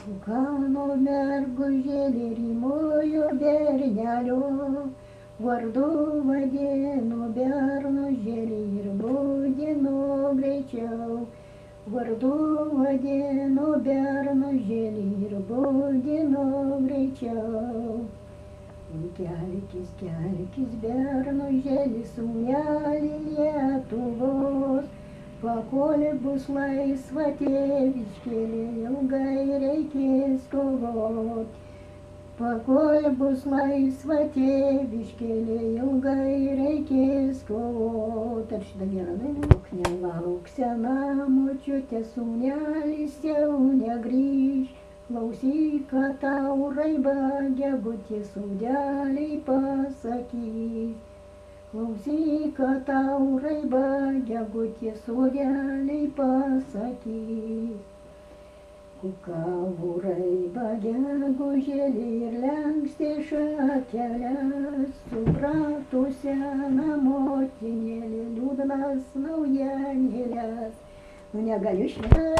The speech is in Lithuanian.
Kukano mergužėlė rymojo bernelio, vardu vadino bernužėlį ir budino greičiau. Vardu vadino bernužėlį ir budino greičiau. Kelkis, kelkis, bernužėli, sūneli Lietuvos, pakol bus laisva tėviškėlė, ilgai reikės kovot. Pakol bus laisva tėviškėlė, ilgai reikės kovot. Ar šitą gerą dainą? Nelauk sena močiutė, sūnelis jau negrįš. Klausyk, ką tau raiba gegutė sūneliai pasakys. Klausyk, ką tau raiba gegutė sūneliai pasakys. Kukavo raiba gegužėlį ir lenkstė šakeles, suprato seną motinėlį liūdnas naujienėles. Nu negaliu švęsti.